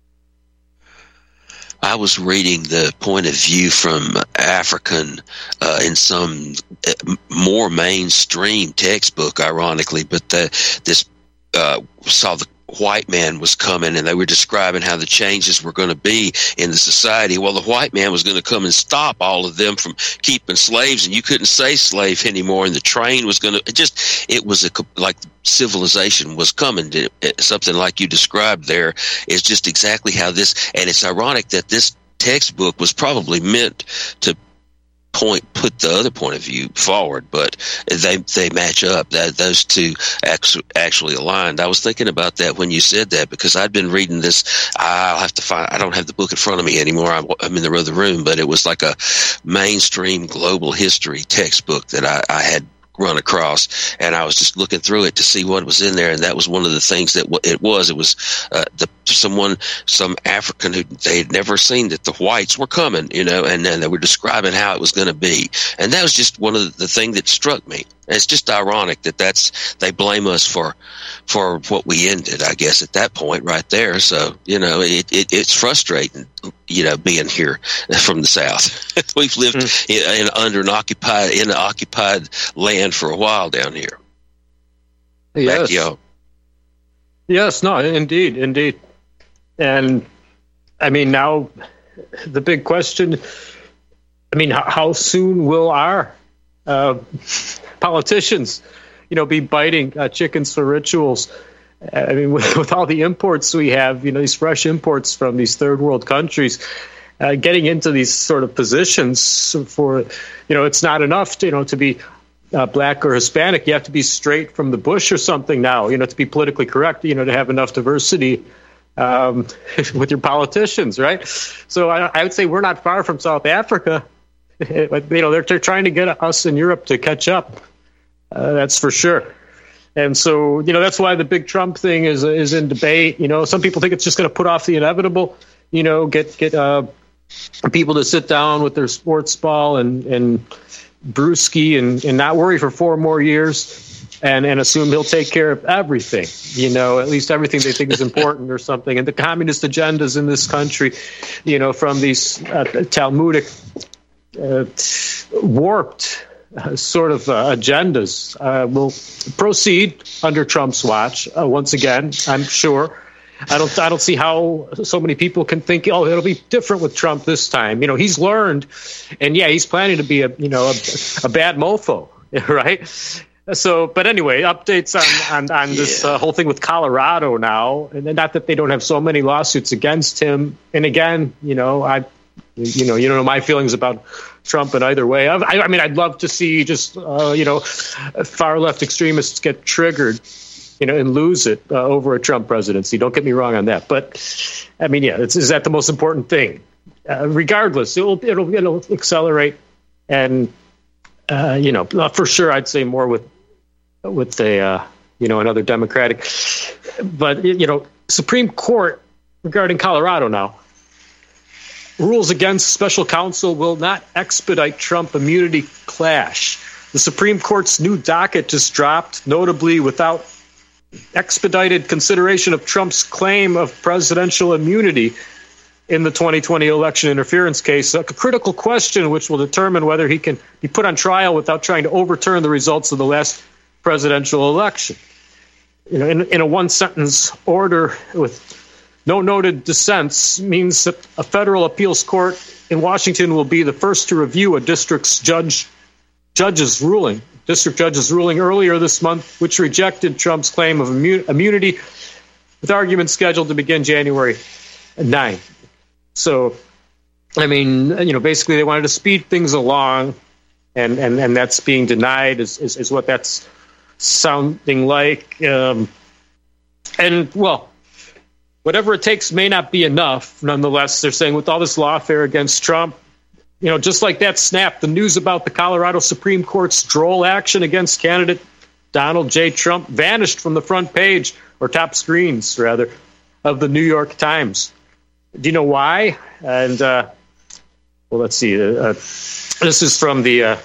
I was reading the point of view from African uh, in some more mainstream textbook, ironically, but the, this uh, saw the white man was coming, and they were describing how the changes were going to be in the society. Well, the white man was going to come and stop all of them from keeping slaves, and you couldn't say slave anymore, and the train was going to it just it was a like civilization was coming to something like you described there is just exactly how this, and it's ironic that this textbook was probably meant to point put the other point of view forward, but they they match up. That those two actually actually aligned. I was thinking about that when you said that, because I'd been reading this. I'll have to find. I don't have the book in front of me anymore. I'm, I'm in the other room, but it was like a mainstream global history textbook that I, I had run across, and I was just looking through it to see what was in there, and that was one of the things that it was. It was uh, the someone, some African who they had never seen that the whites were coming, you know, and then they were describing how it was going to be, and that was just one of the, the thing that struck me. And it's just ironic that that's they blame us for for what we ended, I guess, at that point right there. So you know, it, it it's frustrating, you know, being here from the South. We've lived mm. in, in under an occupied in an occupied land for a while down here. Yes. Back to y'all. Yes, no, indeed, indeed. And I mean, now the big question, I mean, how, how soon will our uh, politicians, you know, be biting uh, chickens for rituals? I mean, with, with all the imports we have, you know, these fresh imports from these third world countries, uh, getting into these sort of positions for, you know, it's not enough, to, you know, to be uh, black or Hispanic. You have to be straight from the bush or something now, you know, to be politically correct, you know, to have enough diversity um, with your politicians, right? So I, I would say we're not far from South Africa. You know, they're, they're trying to get us in Europe to catch up. Uh, that's for sure. And so, you know, that's why the big Trump thing is is in debate. You know, some people think it's just going to put off the inevitable, you know, get get uh, people to sit down with their sports ball and, and brewski and, and not worry for four more years and, and assume he'll take care of everything, you know, at least everything they think is important or something. And the communist agendas in this country, you know, from these uh, Talmudic uh, warped Uh, sort of uh, agendas uh, will proceed under Trump's watch. Uh, once again, I'm sure. I don't. I don't see how so many people can think, oh, it'll be different with Trump this time. You know, he's learned, and yeah, he's planning to be a you know a, a bad mofo, right? So, but anyway, updates on on, on yeah. this uh, whole thing with Colorado now, and not that they don't have so many lawsuits against him. And again, you know, I, you know, you don't know my feelings about Trump in either way. I, I mean, I'd love to see just uh, you know, far left extremists get triggered, you know, and lose it uh, over a Trump presidency. Don't get me wrong on that, but I mean, yeah, it's, is that the most important thing? Uh, regardless, it'll it'll it'll accelerate, and uh, you know, for sure, I'd say more with with the uh, you know another Democratic, but you know, Supreme Court regarding Colorado now rules against special counsel will not expedite Trump immunity clash. The Supreme Court's new docket just dropped, notably without expedited consideration of Trump's claim of presidential immunity in the twenty twenty election interference case, a critical question which will determine whether he can be put on trial without trying to overturn the results of the last presidential election. You know, in, in a one-sentence order with no noted dissents means that a federal appeals court in Washington will be the first to review a district's judge judge's ruling. District judge's ruling earlier this month, which rejected Trump's claim of immu- immunity, with arguments scheduled to begin January ninth. So, I mean, you know, basically they wanted to speed things along, and, and, and that's being denied is, is, is what that's sounding like. Um, and, well, whatever it takes may not be enough. Nonetheless, they're saying with all this lawfare against Trump, you know, just like that snap, the news about the Colorado Supreme Court's droll action against candidate Donald J. Trump vanished from the front page, or top screens, rather, of the New York Times. Do you know why? And, uh, well, let's see. Uh, uh, this is from the uh,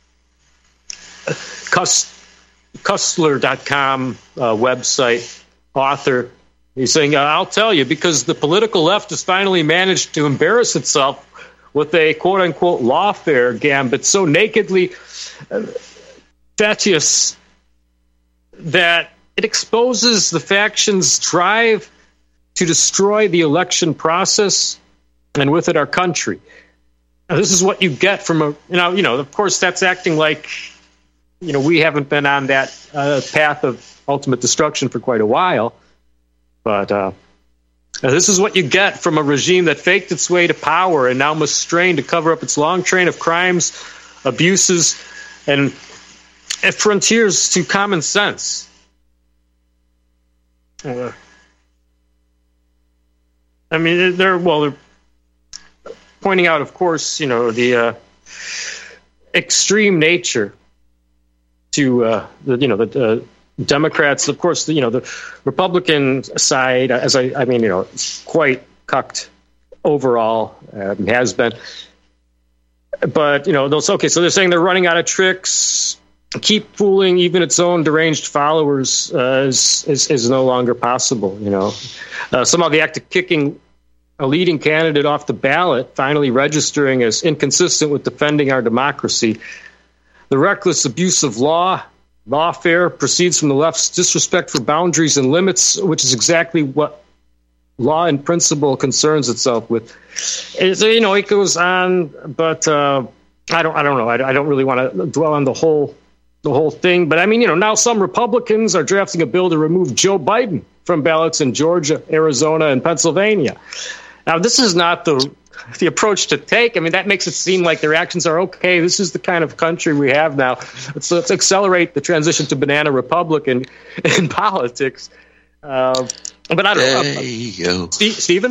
Custler dot com uh, website author. He's saying, uh, I'll tell you, because the political left has finally managed to embarrass itself with a quote-unquote lawfare gambit so nakedly uh, fatuous that it exposes the faction's drive to destroy the election process, and with it our country. Now, this is what you get from a, you know, you know, of course, that's acting like, you know, we haven't been on that uh, path of ultimate destruction for quite a while. But uh, this is what you get from a regime that faked its way to power and now must strain to cover up its long train of crimes, abuses, and, and frontiers to common sense. Uh, I mean, they're, well, they're pointing out, of course, you know, the uh, extreme nature to, uh, the, you know, the uh, Democrats, of course, the, you know, the Republican side, as I, I mean, you know, quite cucked overall, uh, has been. But, you know, those, okay, so they're saying they're running out of tricks. Keep fooling even its own deranged followers uh, is, is is no longer possible, you know. Uh, somehow the act of kicking a leading candidate off the ballot, finally registering as inconsistent with defending our democracy. The reckless abuse of law, lawfare, proceeds from the left's disrespect for boundaries and limits, which is exactly what law in principle concerns itself with. It's, you know, it goes on, but uh, I don't, I don't know. I, I don't really want to dwell on the whole. the whole thing. But I mean, you know, now some Republicans are drafting a bill to remove Joe Biden from ballots in Georgia, Arizona, and Pennsylvania. Now, this is not the the approach to take. I mean, that makes it seem like their actions are okay. This is the kind of country we have now. Let's, let's accelerate the transition to banana Republican in politics. Uh, but I don't know. There you go. Stephen?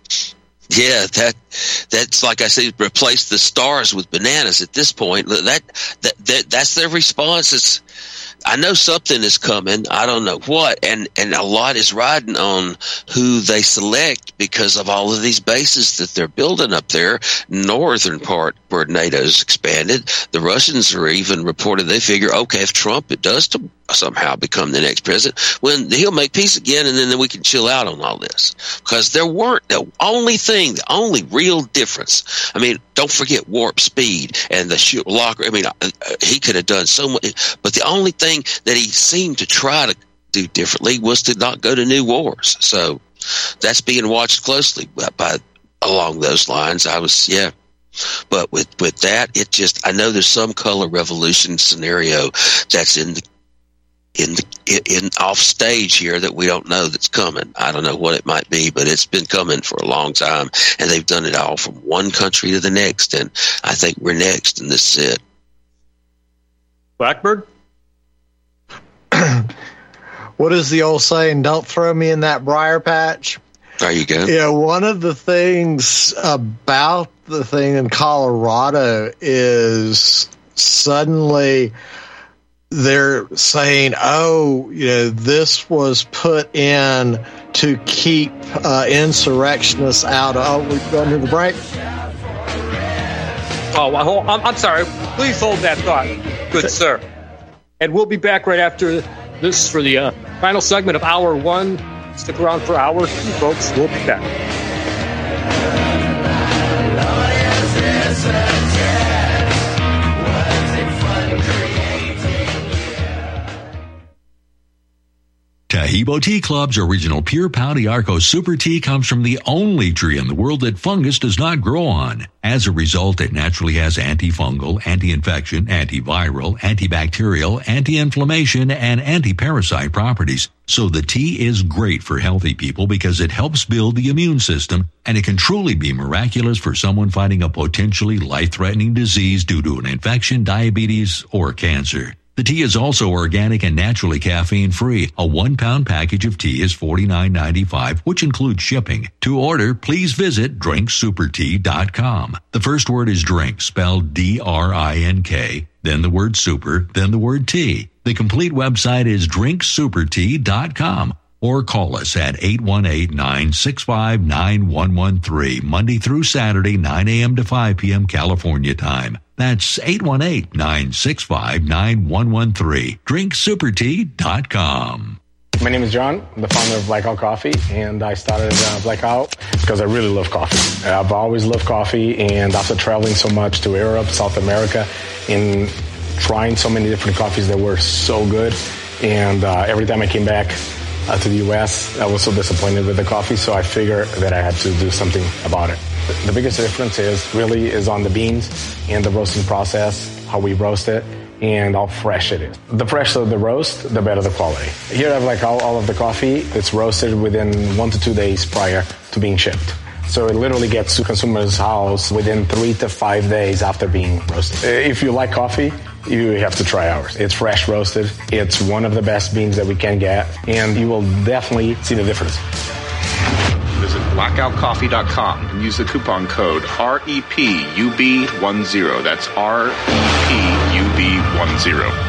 Yeah, that that's like I said, replace the stars with bananas at this point. That that, that that's their response. Is I know something is coming. I don't know what, and and a lot is riding on who they select because of all of these bases that they're building up there, northern part where NATO's expanded. The Russians are even reported they figure, okay, if Trump it does to somehow become the next president, when he'll make peace again, and then, then we can chill out on all this. Because there weren't the only thing, the only real difference. I mean, don't forget warp speed and the shoot locker. I mean, uh, he could have done so much, but the only thing that he seemed to try to do differently was to not go to new wars. So that's being watched closely by, by along those lines. I was, yeah. But with, with that, it just, I know there's some color revolution scenario that's in the in the in off stage here that we don't know that's coming. I don't know what it might be, but it's been coming for a long time, and they've done it all from one country to the next, and I think we're next, and this is it. Blackbird? What is the old saying? Don't throw me in that briar patch. There you go. Yeah, one of the things about the thing in Colorado is suddenly they're saying, oh, you know, this was put in to keep uh, insurrectionists out of. Oh, we're going to the break. Oh, well, hold, I'm, I'm sorry. Please hold that thought, good sir. And we'll be back right after this for the uh, final segment of Hour One. Stick around for Hour Two, folks. We'll be back. Tahibo Tea Club's original Pure Pau d'Arco Super Tea comes from the only tree in the world that fungus does not grow on. As a result, it naturally has antifungal, anti-infection, antiviral, antibacterial, anti-inflammation, and anti-parasite properties. So the tea is great for healthy people because it helps build the immune system, and it can truly be miraculous for someone fighting a potentially life-threatening disease due to an infection, diabetes, or cancer. The tea is also organic and naturally caffeine-free. A one-pound package of tea is forty-nine ninety-five, which includes shipping. To order, please visit drink super tea dot com. The first word is drink, spelled D R I N K, then the word super, then the word tea. The complete website is drink super tea dot com. Or call us at eight one eight, nine six five, nine one one three, Monday through Saturday, nine a.m. to five p.m. California time. That's eight one eight, nine six five, nine one one three. drink super tea dot com. My name is John. I'm the founder of Blackout Coffee, and I started uh, Blackout because I really love coffee. I've always loved coffee, and after traveling so much to Europe, South America, and trying so many different coffees that were so good, and uh, every time I came back uh, to the U S, I was so disappointed with the coffee, so I figured that I had to do something about it. The biggest difference is really is on the beans and the roasting process, how we roast it, and how fresh it is. The fresher the roast, the better the quality. Here I have like all, all of the coffee. It's roasted within one to two days prior to being shipped. So it literally gets to consumer's house within three to five days after being roasted. If you like coffee, you have to try ours. It's fresh roasted. It's one of the best beans that we can get, and you will definitely see the difference. Visit blackout coffee dot com and use the coupon code R E P U B ten. That's R E P U B ten.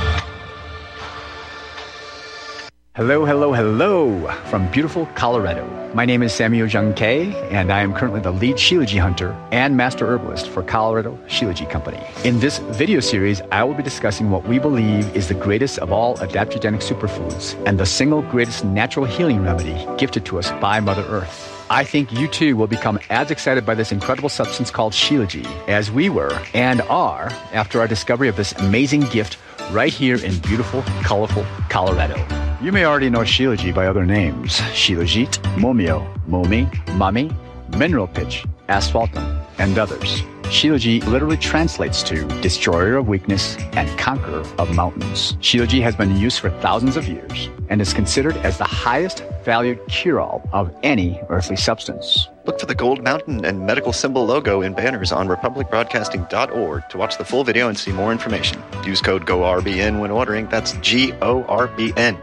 Hello, hello, hello from beautiful Colorado. My name is Samuel Jung Kei, and I am currently the lead Shilajit hunter and master herbalist for Colorado Shilajit Company. In this video series, I will be discussing what we believe is the greatest of all adaptogenic superfoods and the single greatest natural healing remedy gifted to us by Mother Earth. I think you too will become as excited by this incredible substance called Shilajit as we were and are after our discovery of this amazing gift right here in beautiful, colorful Colorado. You may already know Shilajit by other names: Shilajit, Momio, Momi, Mami, Mineral Pitch, Asphaltum, and others. Shilajit literally translates to destroyer of weakness and conqueror of mountains. Shilajit has been in use for thousands of years and is considered as the highest valued cure-all of any earthly substance. Look for the gold mountain and medical symbol logo in banners on republic broadcasting dot org to watch the full video and see more information. Use code G O R B N when ordering. That's G O R B N.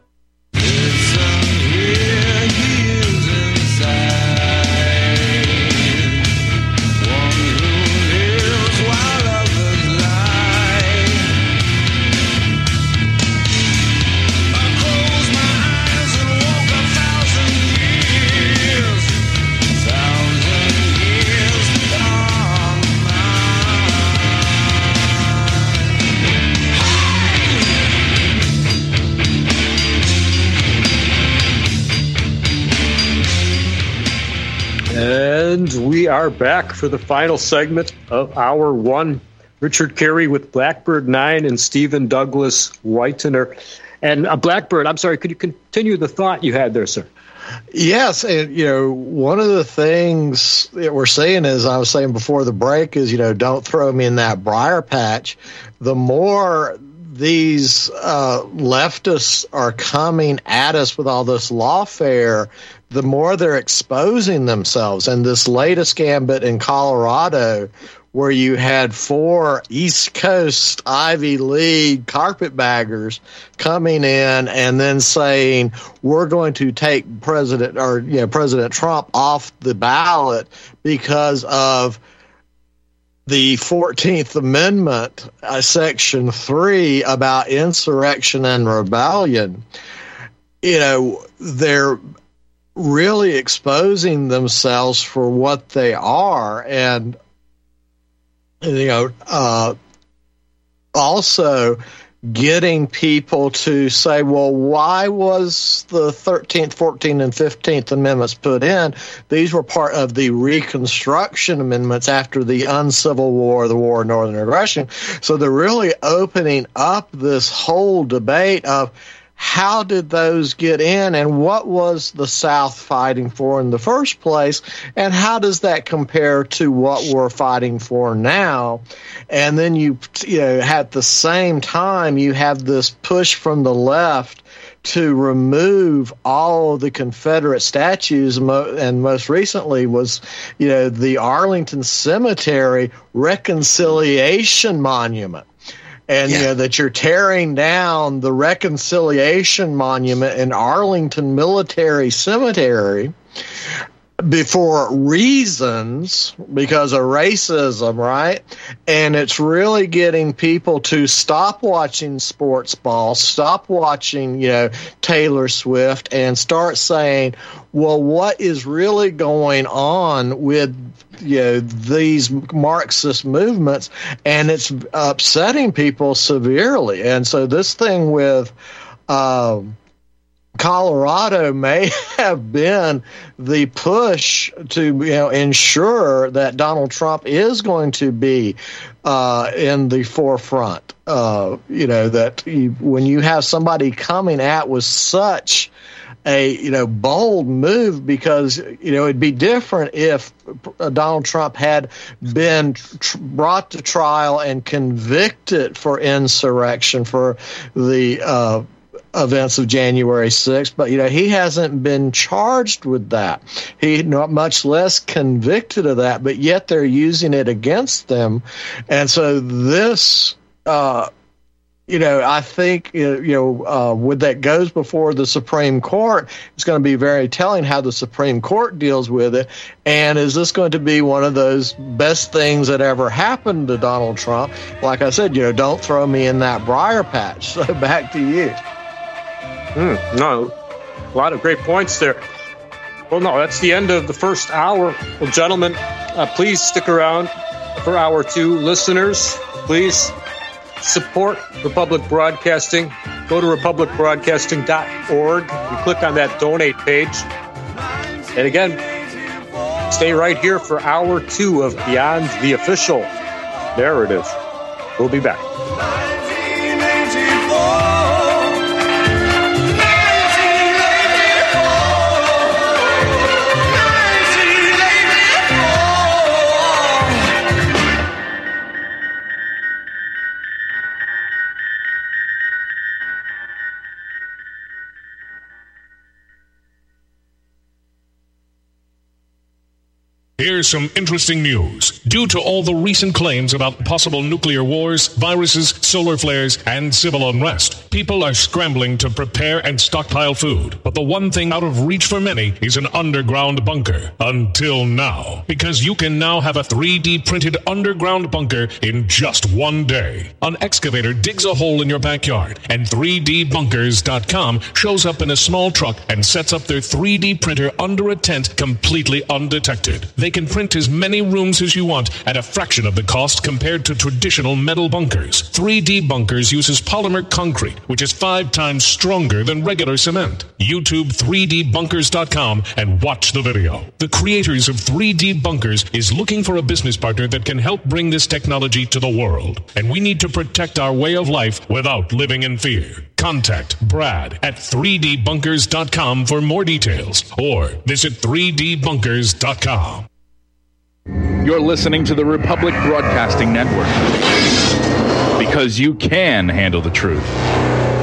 And we are back for the final segment of Hour One. Richard Carey with Blackbird nine and Stephen Douglas Whitener. And uh, Blackbird, I'm sorry, could you continue the thought you had there, sir? Yes, and you know, one of the things that we're saying, as I was saying before the break, is, you know, don't throw me in that briar patch. The more these uh, leftists are coming at us with all this lawfare, the more they're exposing themselves. And this latest gambit in Colorado, where you had four East Coast Ivy League carpetbaggers coming in and then saying, we're going to take President or you know President Trump off the ballot because of the fourteenth Amendment, uh, Section three, about insurrection and rebellion. You know, they're really exposing themselves for what they are. And, you know, uh, also getting people to say, well, why was the thirteenth, fourteenth, and fifteenth Amendments put in? These were part of the Reconstruction Amendments after the Uncivil War, the War of Northern Aggression. So they're really opening up this whole debate of how did those get in, and what was the South fighting for in the first place, and how does that compare to what we're fighting for now? And then you, you know, at the same time, you have this push from the left to remove all of the Confederate statues, and most recently was, you know, the Arlington Cemetery Reconciliation Monument. And, yeah. you know, that you're tearing down the Reconciliation Monument in Arlington Military Cemetery for reasons, because of racism, right? And it's really getting people to stop watching sports ball, stop watching, you know, Taylor Swift, and start saying, well, what is really going on with, you know, these Marxist movements? And it's upsetting people severely. And so this thing with um, Colorado may have been the push to, you know, ensure that Donald Trump is going to be uh, in the forefront. Uh, you know, that you, when you have somebody coming out with such a, you know, bold move, because, you know, it'd be different if Donald Trump had been tr- brought to trial and convicted for insurrection, for the uh, events of January sixth, but, you know, he hasn't been charged with that. He not much less convicted of that, but yet they're using it against them. And so this, uh, you know, I think, you know, uh, when that goes before the Supreme Court, it's going to be very telling how the Supreme Court deals with it. And is this going to be one of those best things that ever happened to Donald Trump? Like I said, you know, don't throw me in that briar patch. So back to you. Mm, no, a lot of great points there. Well, no, that's the end of the first hour. Well, gentlemen, uh, please stick around for hour two. Listeners, please support Republic Broadcasting. Go to republic broadcasting dot org. You click on that donate page. And again, stay right here for hour two of Beyond the Official Narrative. We'll be back. Here's some interesting news. Due to all the recent claims about possible nuclear wars, viruses, solar flares, and civil unrest, people are scrambling to prepare and stockpile food. But the one thing out of reach for many is an underground bunker. Until now. Because you can now have a three D printed underground bunker in just one day. An excavator digs a hole in your backyard, and three D bunkers dot com shows up in a small truck and sets up their three D printer under a tent completely undetected. They can print as many rooms as you want at a fraction of the cost compared to traditional metal bunkers. three D Bunkers uses polymer concrete, which is five times stronger than regular cement. YouTube three D bunkers dot com and watch the video. The creators of three D Bunkers is looking for a business partner that can help bring this technology to the world. And we need to protect our way of life without living in fear. Contact Brad at three D bunkers dot com for more details, or visit three D bunkers dot com. You're listening to the Republic Broadcasting Network. because you can handle the truth.